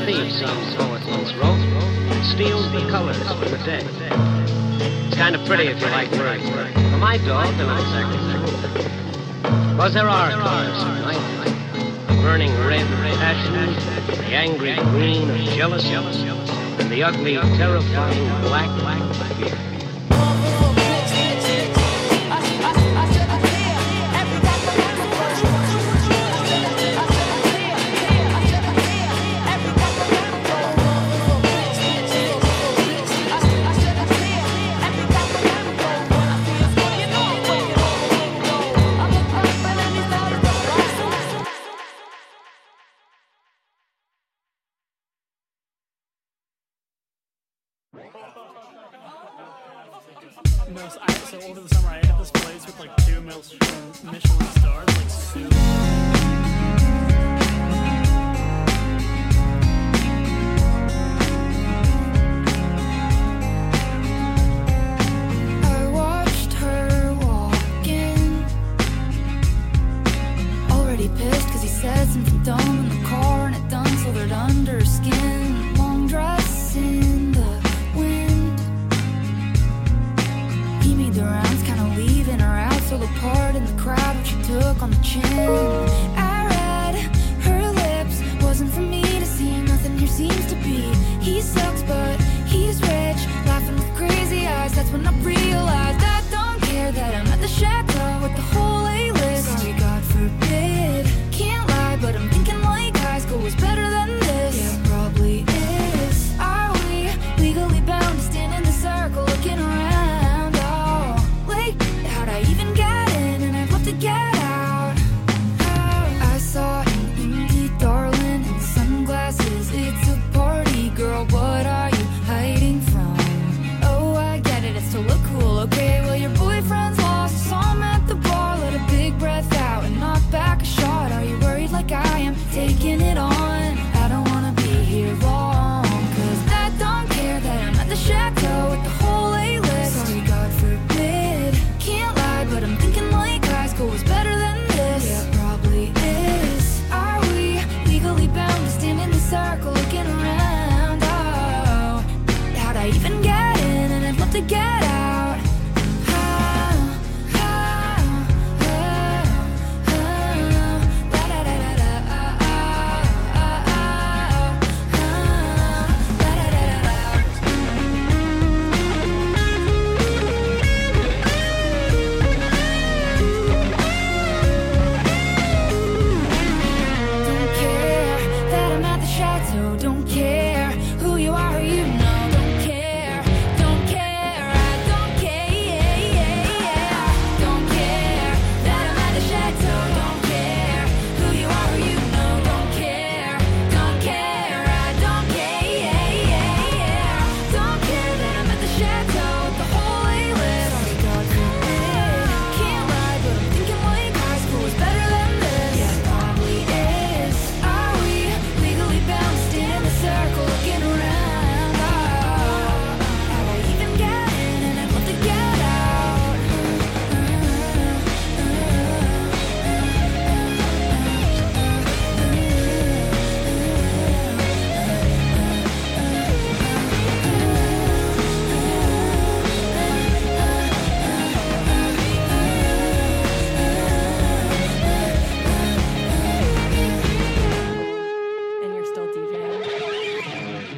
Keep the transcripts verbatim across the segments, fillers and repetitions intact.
thief, some poet once wrote. It steals the colors from the day. It's kind of pretty if you like words. For my dog, they're not exactly true. Because there are colors at night. The burning red of passion, the angry green of jealousy, and the ugly, terrifying black of fear. You know, so, I, so over the summer I had this place with like two Michelin stars, like super. Pissed cause he said something dumb in the car and it done slithered under her skin. Long dress in the wind. He made the rounds, kinda leaving her out, so the part in the crowd which he took on the chin. I read her lips, wasn't for me to see. Nothing here seems to be. He sucks but he's rich, laughing with crazy eyes. That's when I realized I don't care that I'm at the chateau with the whole A-list. Sorry, God forbid. Can't lie, but I'm thinking like high school was better than this. Yeah, probably is. Are we legally bound to stand in the circle looking around? Oh, like, how'd I even get in? And I'd love to get out. Oh, I saw an indie darling in sunglasses. It's a party, girl, what are you hiding from? Oh, I get it, it's to look cool. Okay, well, your boyfriend's lost. Saw him at the bar, let a big breath out and knock back a shot. Are you worried like I am, taking it on? I don't wanna be here long, cause I don't care that I'm at the chateau with the whole A-list. Sorry, God forbid. Can't lie, but I'm thinking like high school was better than this. Yeah, probably is. Are we legally bound to stand in the circle looking around? Oh, how'd I even get in? And I'd love to get out. Don't care who you are or you know. Don't care, don't care, I don't care. Don't care that I'm at the chateau. Don't care who you are or you know. Don't care, don't care, I don't care. Don't care that I'm at the chateau with the whole A-list. Sorry, God forbid. Can't lie, but I'm thinking like high school was better than this. Yeah, probably is. Are we legally bound to stand in the circle looking around? Oh, how'd I even get in? And I'd love to get out. And you're still DJing.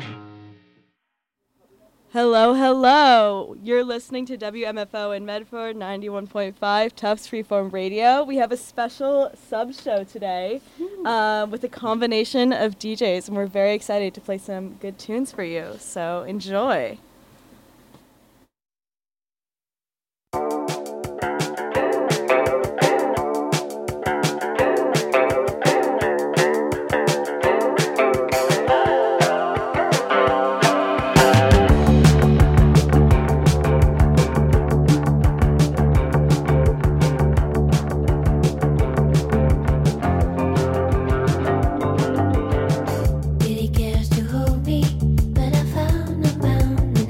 Hello, hello. You're listening to W M F O in Medford, ninety-one point five, Tufts Freeform Radio. We have a special sub-show today uh, with a combination of D Js, and we're very excited to play some good tunes for you. So enjoy. Did he cares to hold me? But I found a mountain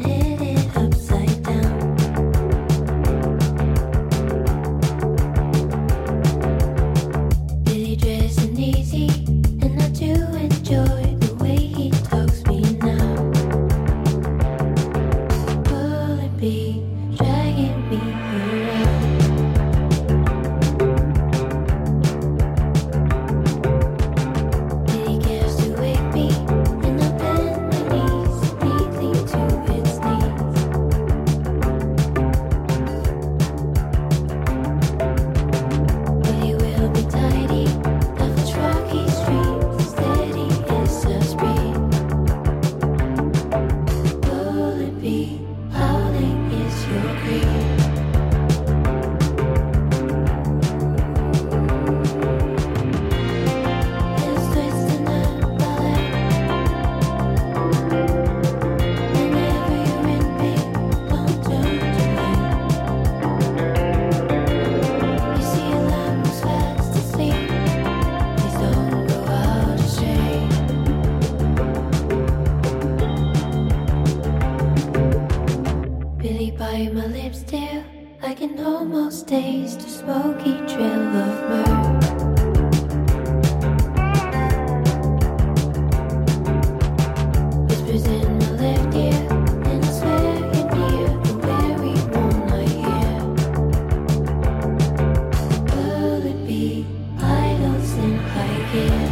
still, I can almost taste the smoky trail of myrrh. Whispers in my left ear, and I swear you're near the very one I hear. Will it be idols in high gear?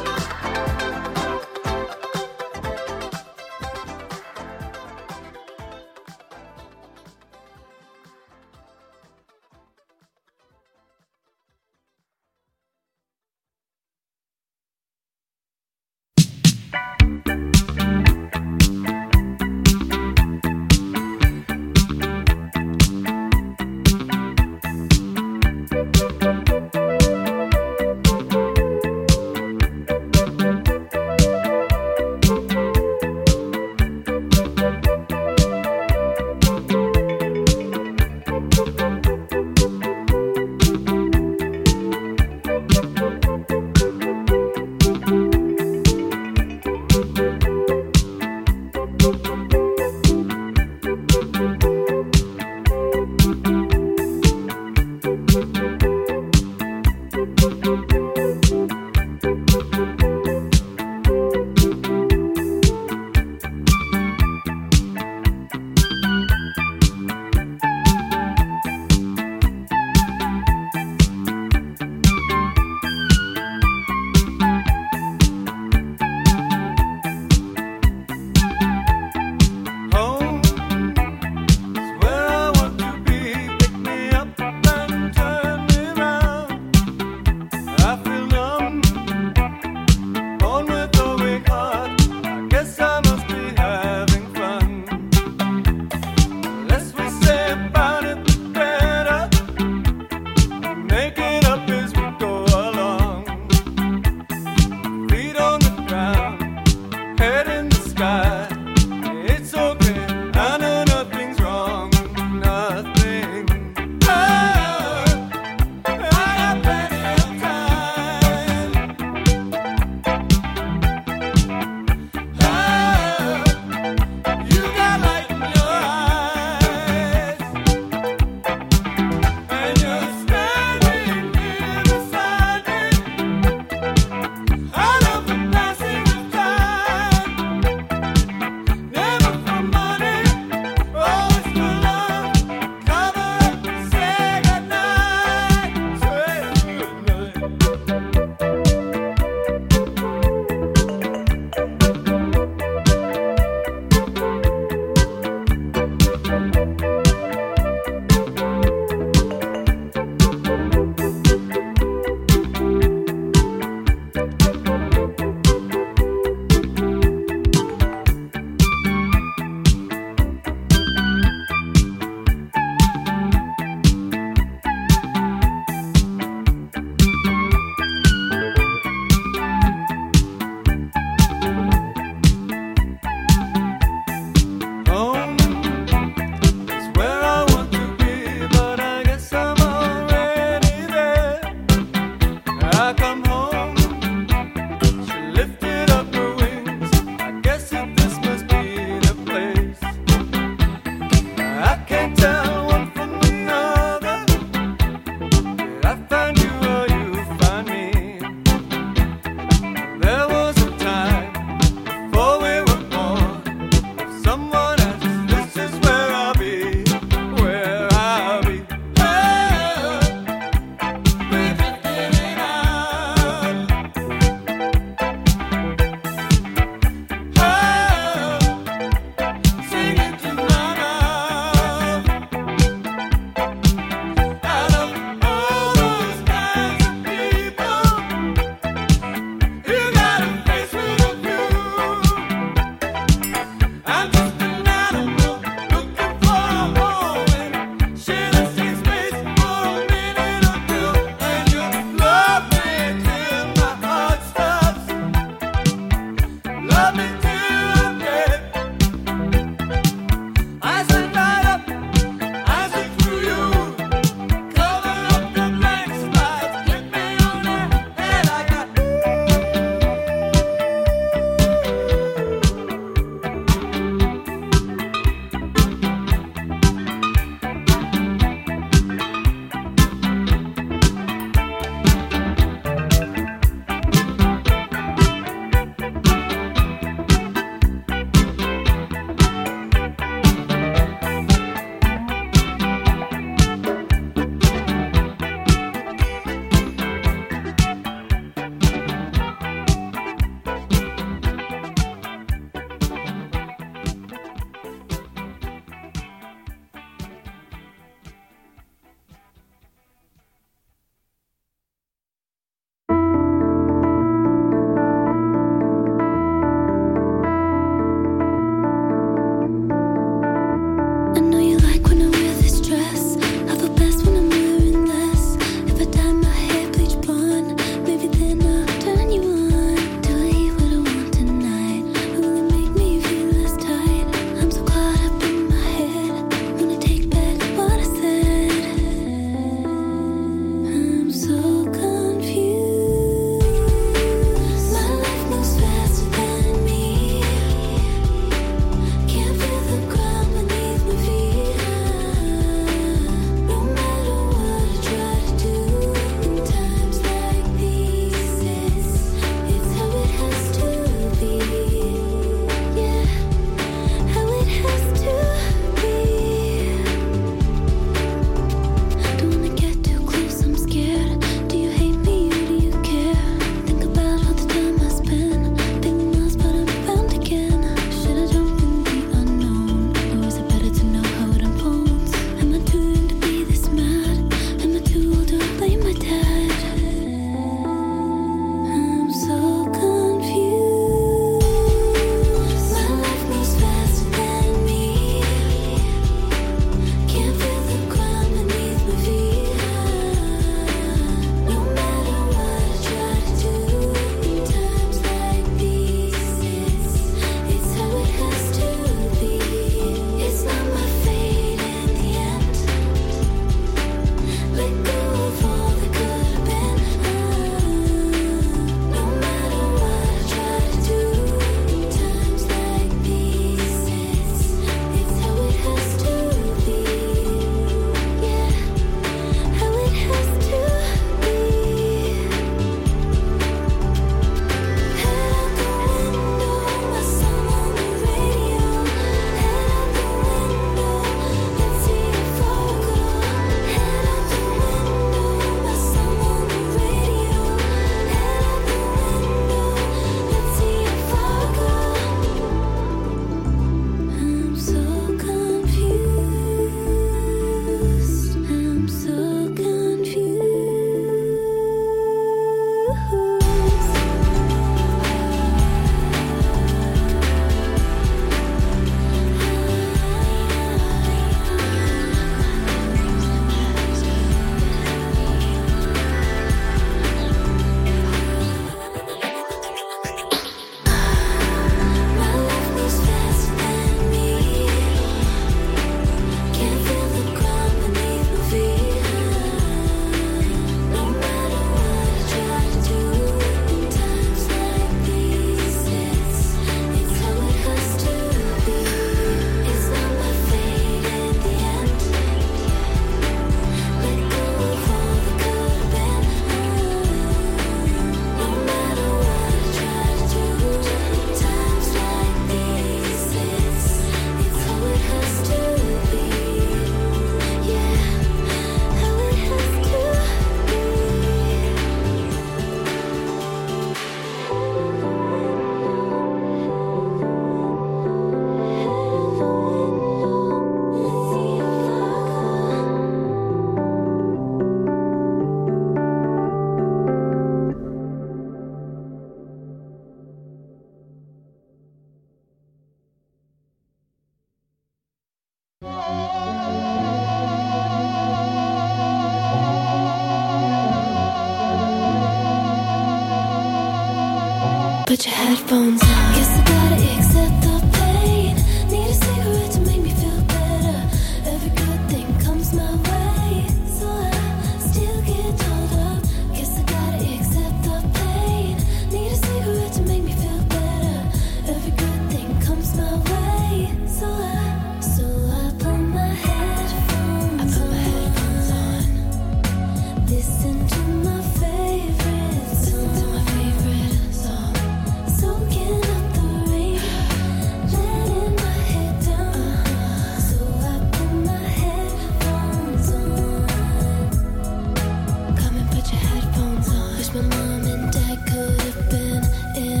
put your headphones on. Guess I gotta accept the pain. Need a cigarette to make me feel better. Every good thing comes my way, so I still get told up. Guess I gotta accept the pain. Need a cigarette to make me feel better. Every good thing comes my way, so I, so I put my headphones I put my headphones on. Listen to my favorite song. Listen to my favorite song. Soaking up the rain, letting my head down. So I put my headphones on. Come and put your headphones on. Wish my mom and dad could have been in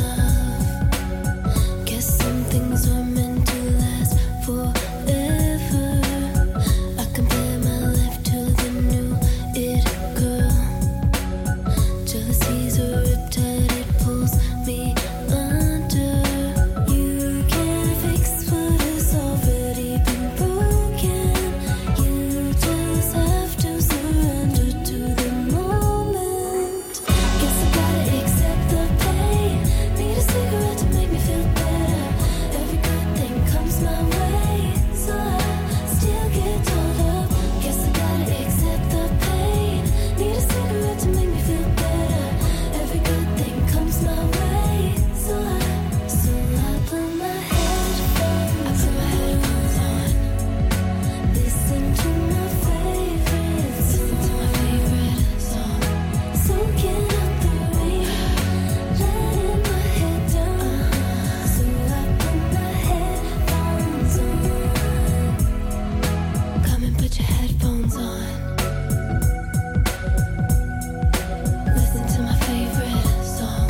love. Guess some things were meant to last forever. I compare my life to the new it girl. Jealousy's a riptide, it pulls me under. You can't fix what has already been broken. You just have to surrender to the moment. Guess I gotta accept the pain. Need a cigarette to make me feel better. Every good thing comes my way, so I still get told up. Guess I gotta accept the pain. Need a cigarette to make me feel better. Every good thing comes my way, so I, so I put my headphones I put my headphones on. Listen to my favorite song. Listen to my favorite song. Soaking up the rain, letting my head down. So I put my headphones on. Come and put your headphones on. Listen to my favorite song.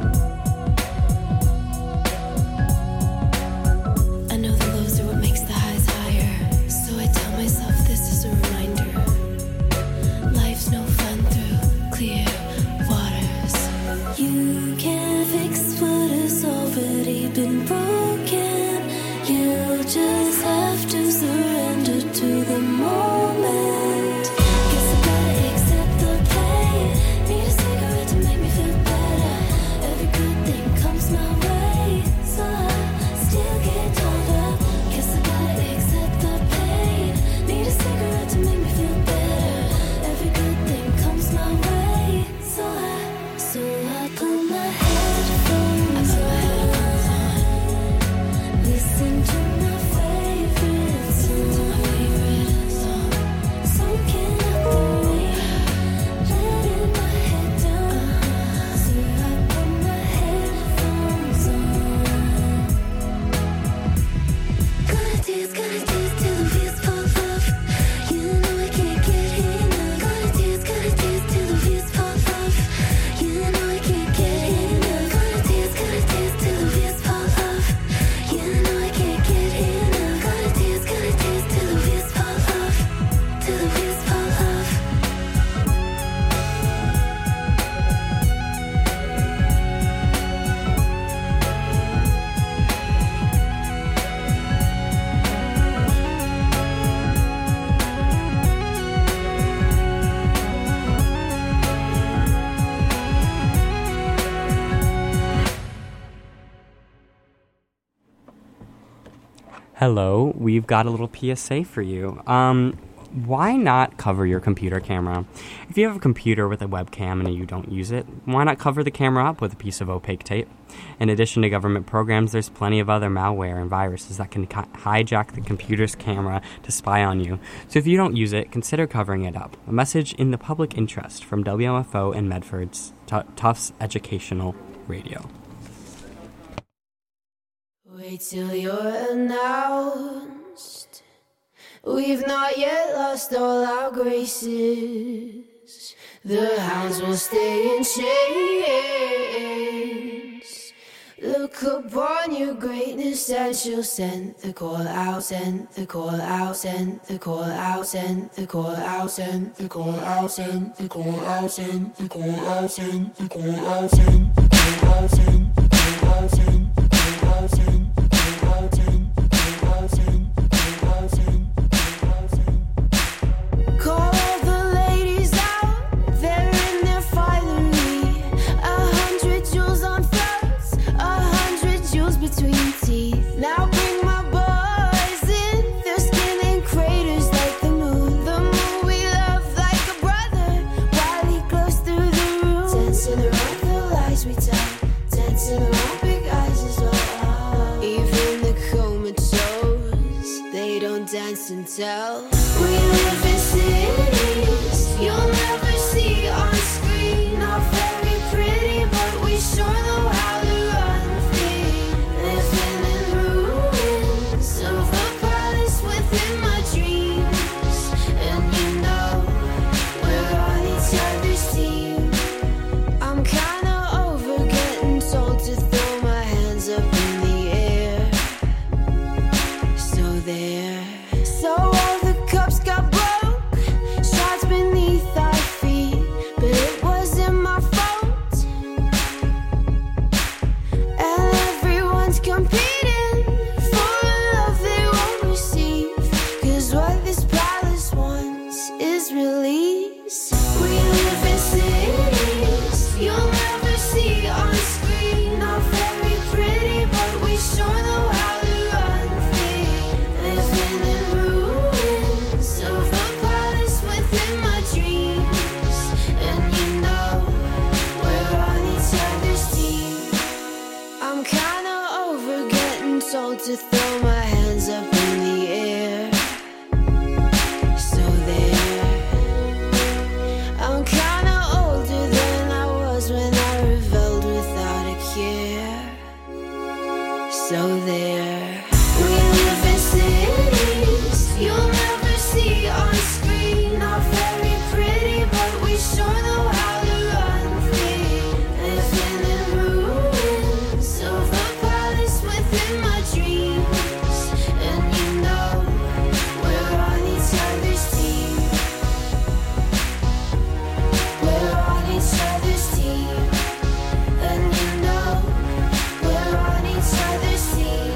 I know the lows are what makes the highs higher, so I tell myself this is a reminder. Life's no fun through clear waters. You can't fix what has already been broken. You just have to surrender to the moment. Guess I gotta accept the pain. Need a cigarette to make me feel better. Every good thing comes my way, so I still get told up. Guess I gotta accept the pain. Need a cigarette to make me feel better. Every good thing comes my way, so I, so I put my headphones I put my headphones on. Listen to my favorite song. Listen to my favorite song. Soaking up the rain, letting my head down. So I put my headphones on. Gonna dance, gonna dance till the wheels fall off. You know I can't get enough. Gonna dance, gonna dance till the wheels fall off. You know I can't get enough. Gonna dance, gonna dance till the wheels fall off. You know I can't get enough. Gonna dance, gonna dance till the wheels fall off. Till the wheels fall off. Hello, we've got a little P S A for you. Um, why not cover your computer camera? If you have a computer with a webcam and you don't use it, why not cover the camera up with a piece of opaque tape? In addition to government programs, there's plenty of other malware and viruses that can hi- hijack the computer's camera to spy on you. So if you don't use it, consider covering it up. A message in the public interest from W M F O and Medford's T- Tufts Educational Radio. Wait till you're announced. We've not yet lost all our graces. The hounds will stay in chains. Look upon your greatness and she'll send the call out, send the call out, send the call out, send the call out, send the call out, send the call out, send the call out, send the call out, send the call out, send the call out, send the call out, send Call the ladies out, they're in their finery. A hundred jewels on fur, this is release. We live in cities you'll never see on screen. Not very pretty, but we sure know how to run free. Living in ruins of a palace within my dreams. And you know we're on each other's team. I'm kinda over getting told to throw my hands up in the air. So there, I'm kinda older than I was when I rebelled without a care. So there, we live in cities you'll never see on screen. Not very pretty, but we sure know how to run free. Living in ruins of a palace within my dreams. And you know we're on each other's team. We're on each other's team. And you know we're on each other's team.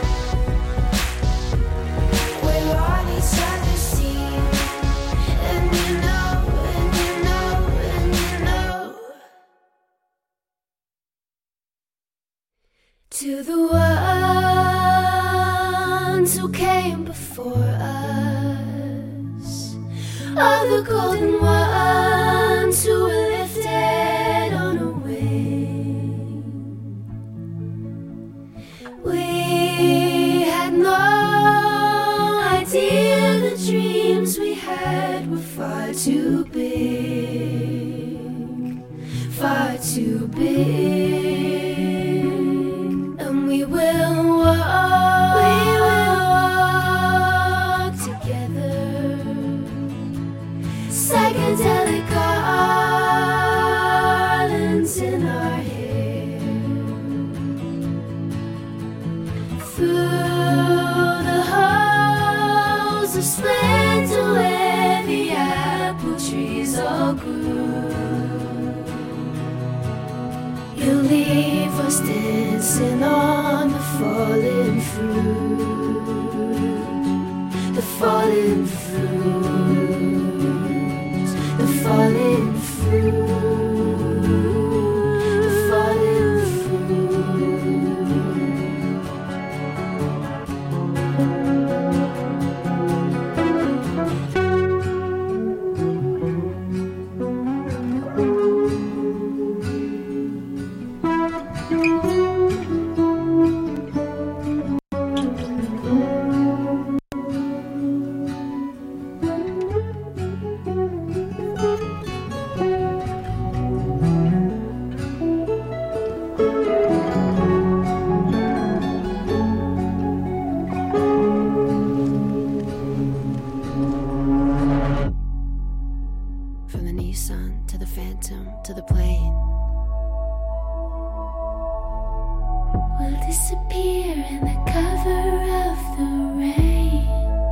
We're on each other's team. And you know, and you know, and you know. To the ones who came before us, all the golden ones who were lifted on a wing. We had no idea the dreams we had were far too big, far too big. And we will walk, we will walk together. Psychedelic garlands in our hair. Through the halls of splendor where the apple trees all grew. You leave us dancing on the fallen fruit, the fallen fruit, the fallen fruit, the fallen From the Nissan to the Phantom to the plane, we'll disappear in the cover of the rain.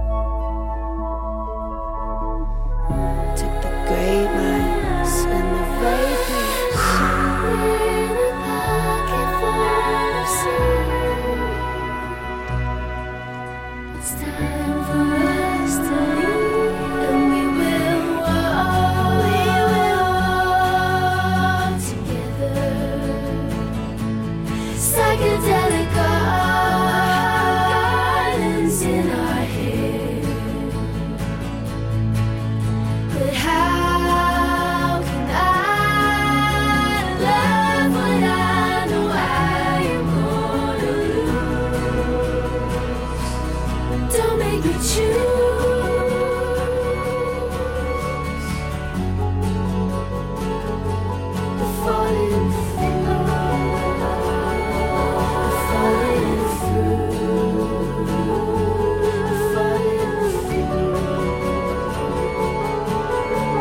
Took the great minds and the vapors in a pocket full of sea. It's time for us to leave, and we will walk, we will walk together. Psychedelic gardens in our hair. But how can I love what I know I am gonna lose? Don't make me choose. The falling fruit, the falling fruit, the falling fruit.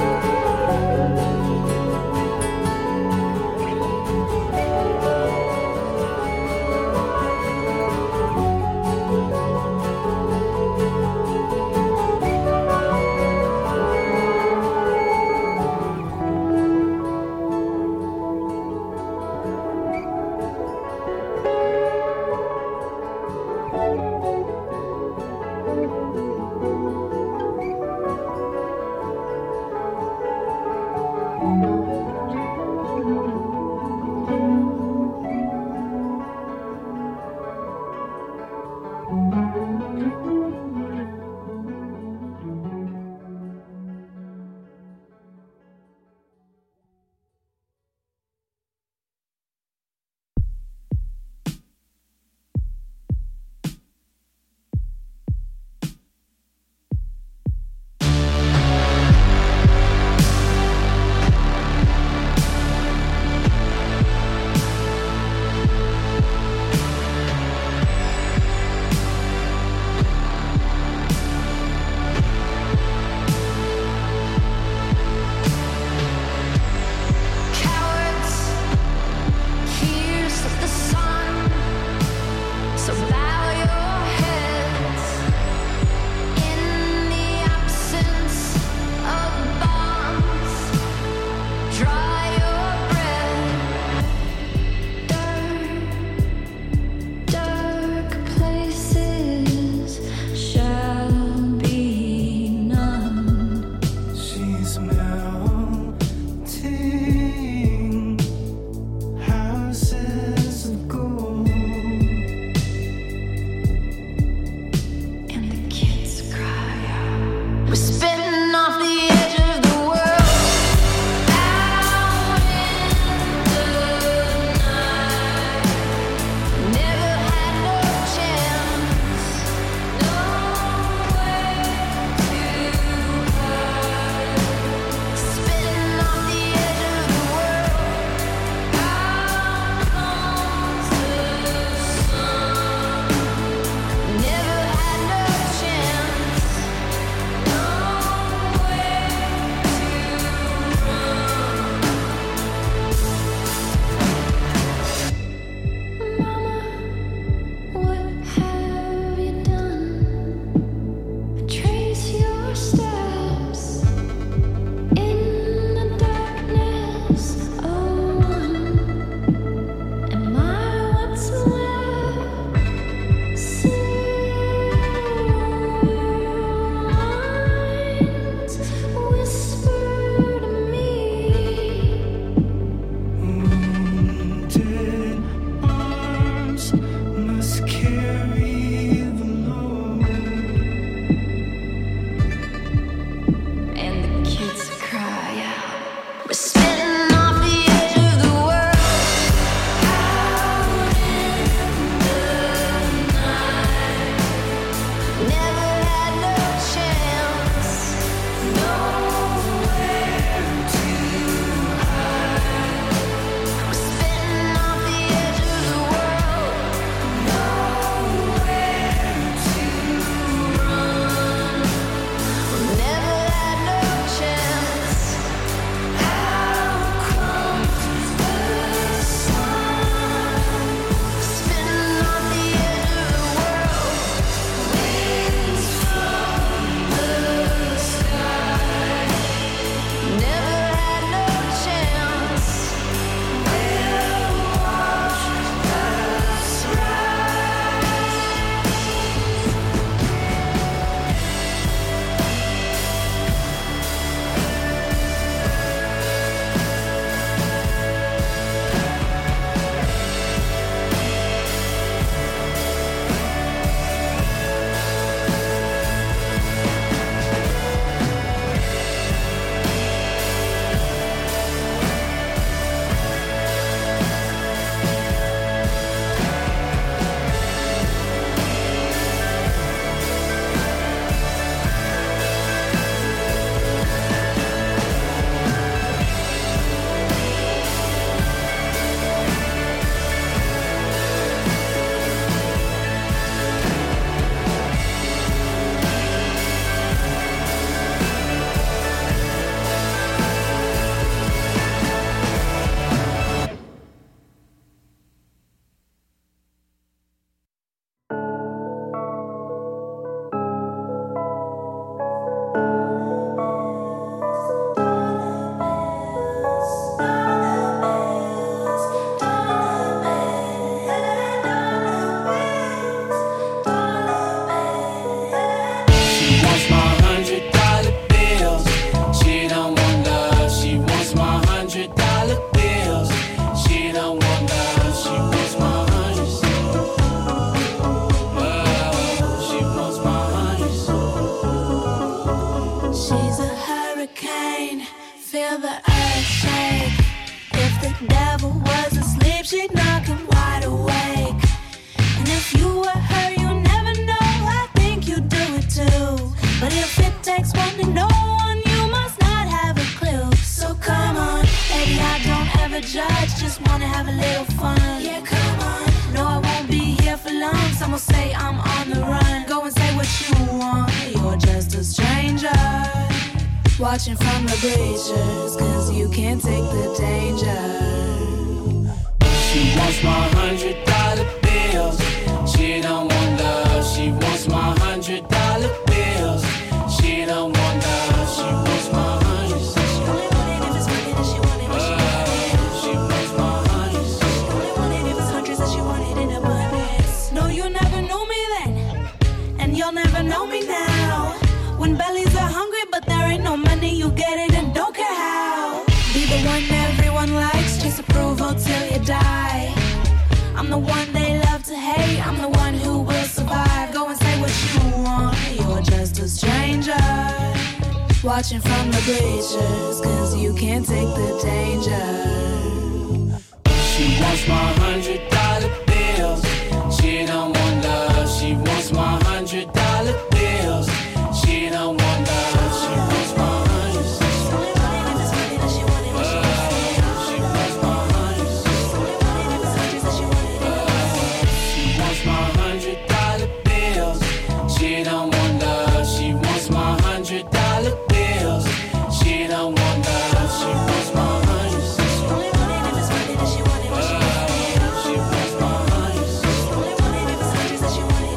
feel the earth shake. If the devil was asleep, she'd knock him wide awake. And if you were her, you never know, I think you'd do it too. But if it takes one to know one, you must not have a clue. So come on, baby, I don't ever judge, just wanna have a little fun. Yeah, come on. No, I won't be here for long, someone say I'm on the run. Go and say what you want, you're just a stranger. Watching from the bleachers, cause you can't take the danger. She wants my hundred dollar bills. She don't want love, she wants my hundred dollar bills. She don't want love, she wants my hundred. She only want it if it's money that she want it. Uh, she wants my hundred. She only want it if it's hundreds that she want it in abundance. No, you never knew me then, and you'll never know me now. When bellies are hungry, but there ain't no money, you get it and don't care how. Be the one everyone likes, chase approval till you die. I'm the one they love to hate, I'm the one who will survive. Go and say what you want, you're just a stranger. Watching from the bleachers, cause you can't take the danger. She wants my hundred dollar bills. She don't want love, she wants my hundred dollar bills. She don't want love, she wants my hundred. She only want it if it's money that she want it. She wants my hundred. She only want it if it's hundreds that she want it. She wants my hundred dollar bills. She don't want love, she wants my hundred dollar bills. She don't want love, she wants my hundred. She only want it if it's money that she want it. She wants my hundred. She only want it if it's hundreds that she want it.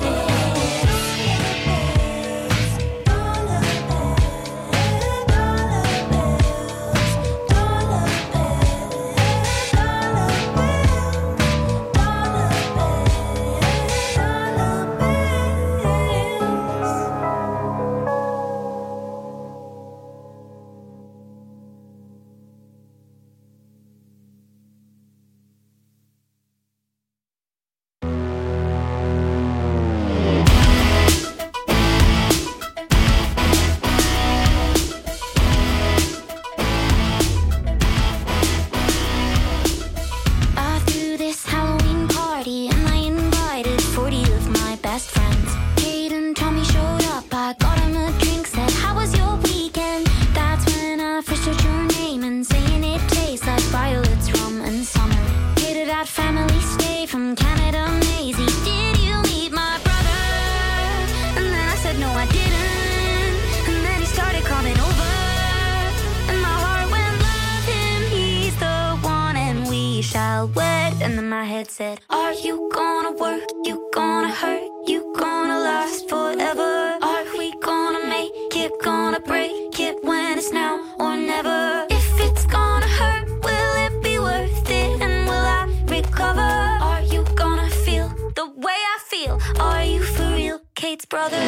I threw this Halloween party and I invited forty of my best friends. Kate and Tommy showed up, I got him a drink, said, how was your weekend? That's when I first heard your name and saying it tastes like violets, rum and summer. Catered at family stay from Canada, Maisie. Did you meet my brother? And then I said, no, I didn't. And then he started coming over. And my heart went, love him, he's the one, and we shall wed. And then my head said, are you gonna work? You gonna hurt? You gonna last forever? Are we gonna make it? Gonna break it when it's now or never? If it's gonna hurt, will it be worth it? And will I recover? Are you gonna feel the way I feel? Are you for real, Kate's brother?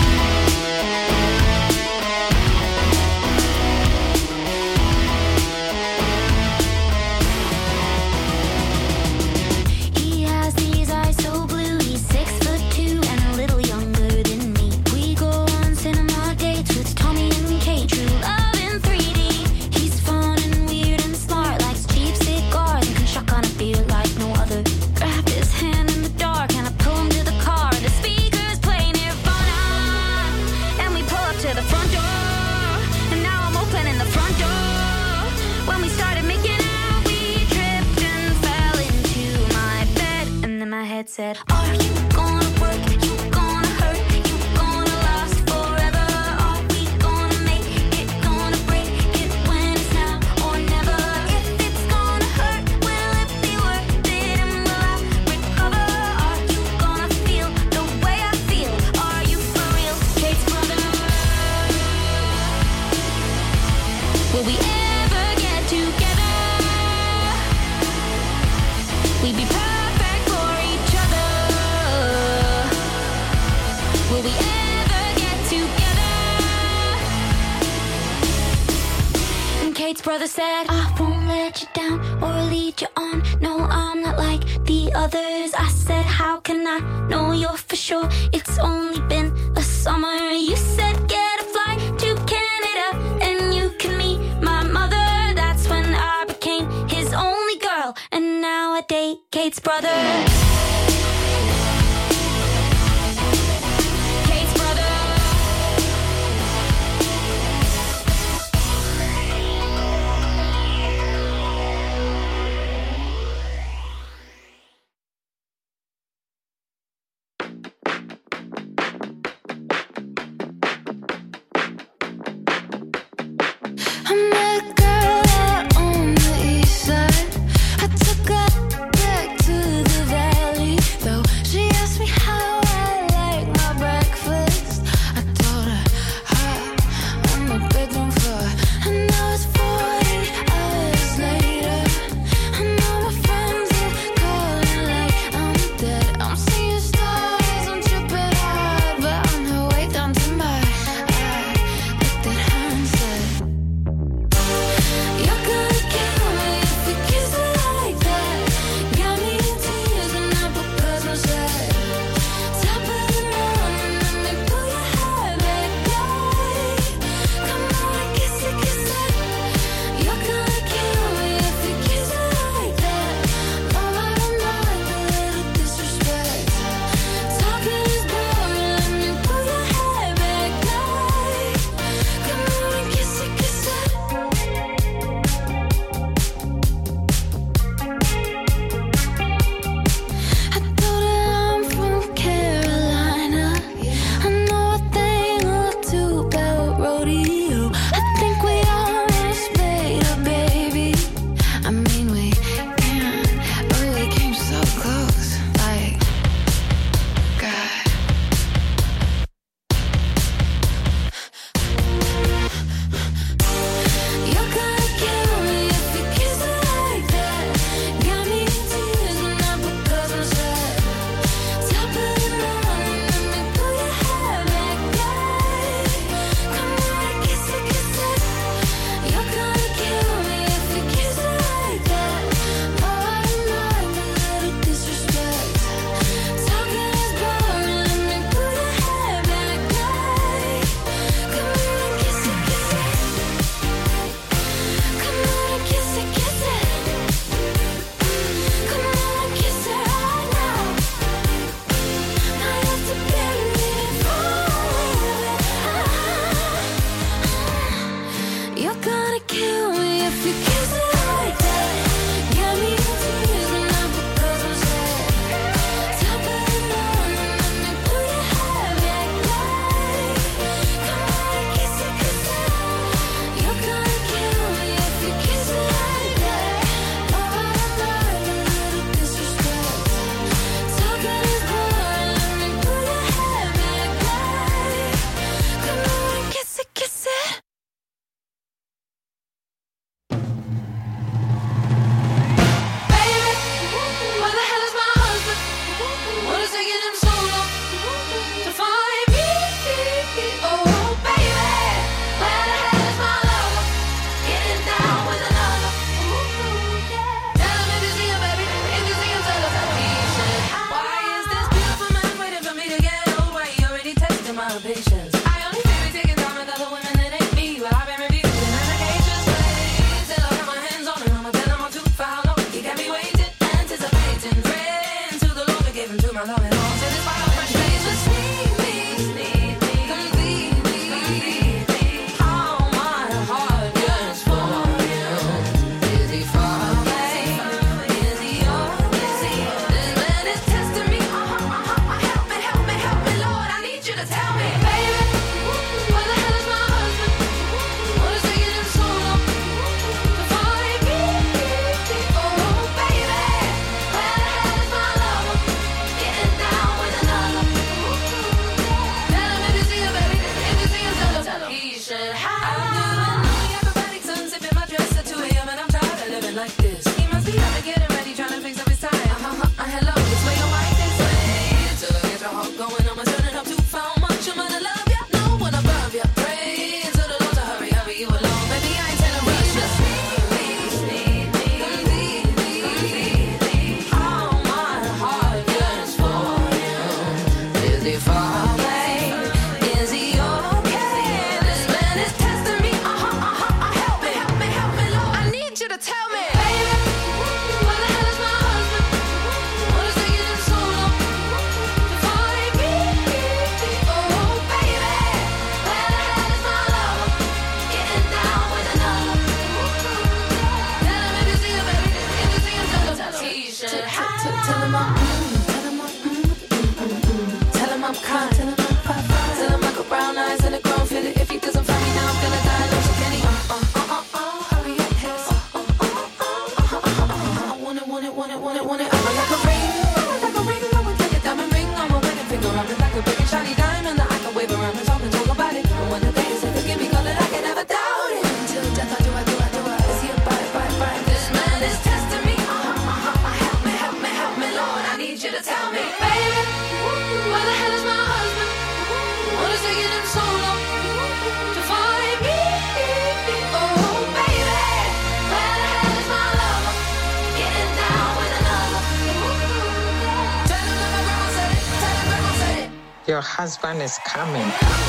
He has these eyes so blue, he's six foot two and a little younger than me. We go on cinema dates with Tommy and Kate, true love in three D. He's fun and weird and smart, likes cheap cigars and can shock on a beer like no other. Grab his hand in the dark and I pull him to the car. The speakers play Nirvana and we pull up to the front door. And now I'm opening the front door. When we started making out, we tripped and fell into my bed. And then my head said, are you gonna work? You gonna hurt? You gonna last forever? Are we gonna make it? Gonna break it when it's now or never? If it's gonna hurt, will it be worth it? And will I recover? Are you gonna feel the way I feel? Are you for real, Kate's brother? Will we ever get together? We'd be perfect for each other. Will we ever get together? And Kate's brother said, I won't let you down or lead you on. No, I'm not like the others. I said, how can I know you're for sure? It's only been a summer. You said, get a flight to Canada and you can meet my mother. Kate's brother. Tell me, baby. your husband is coming.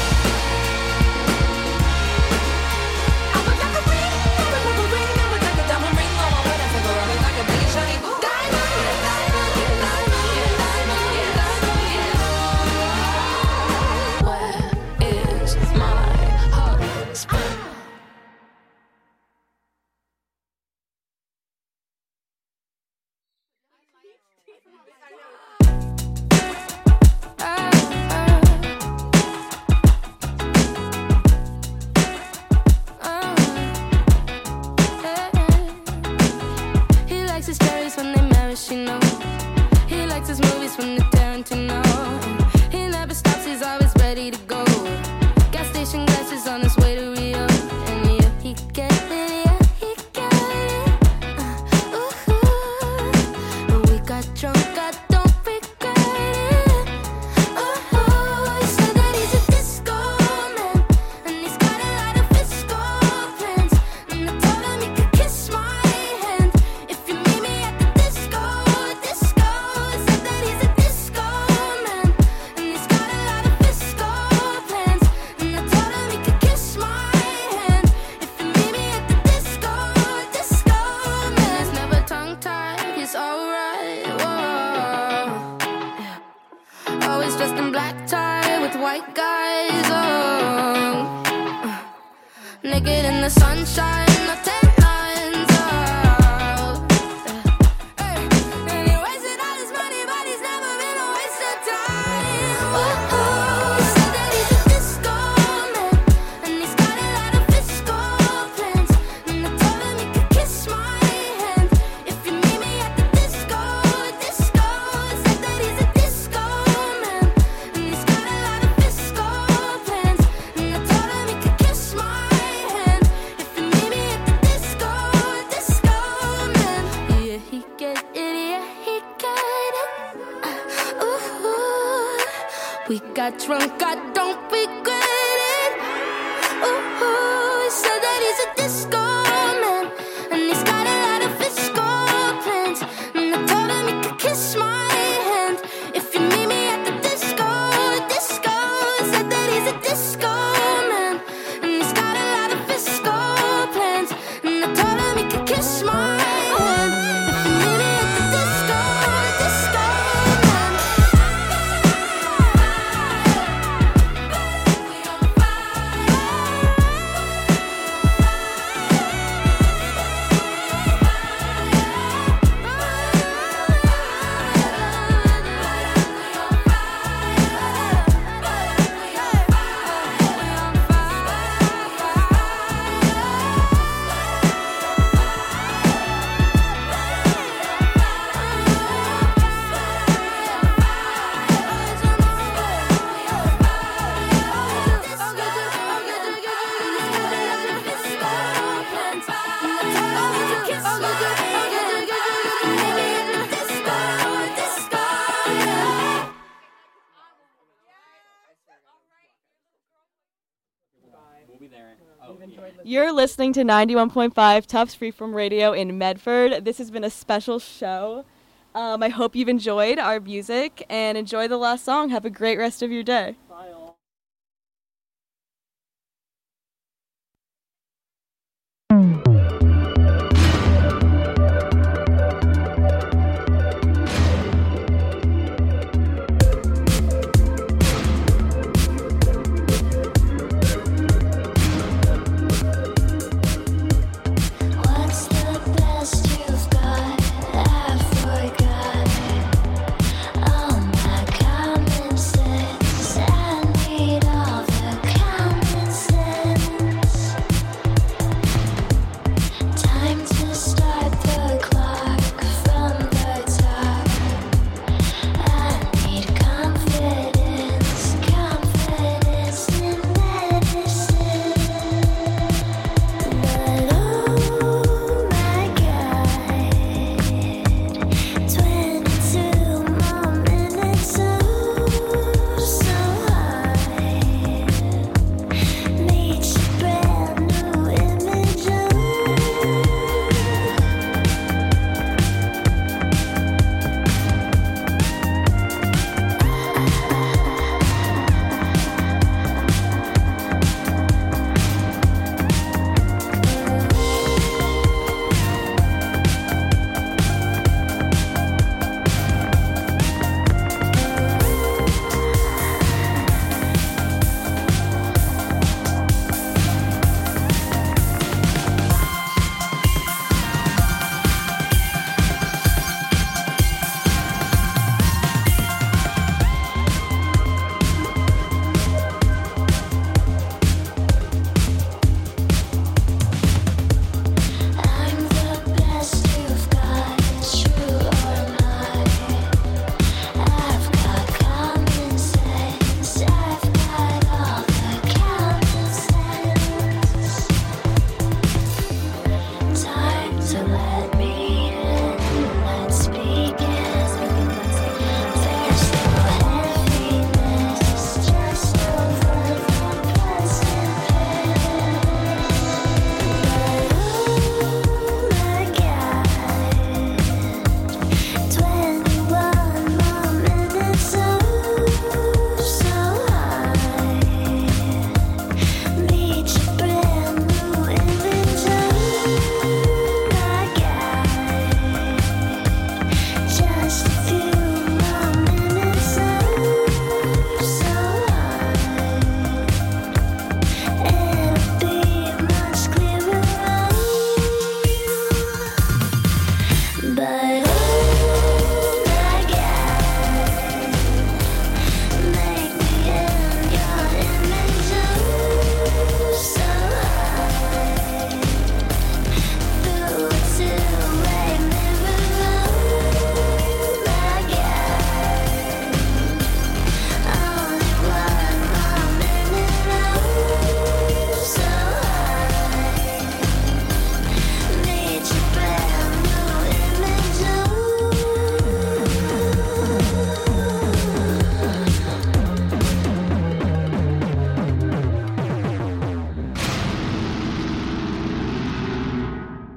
We got drunk, I don't regret it. Ooh, he said that he's a disco man, and he's got a lot of fiscal plans. And I told him he could kiss my hand if you meet me at the disco, disco. He said that he's a disco man, and he's got a lot of fiscal plans. And I told him he could kiss my hand if you meet me at the disco, disco. You're listening to ninety-one point five Tufts Freeform Radio in Medford. This has been a special show. Um, I hope you've enjoyed our music and enjoy the last song. Have a great rest of your day.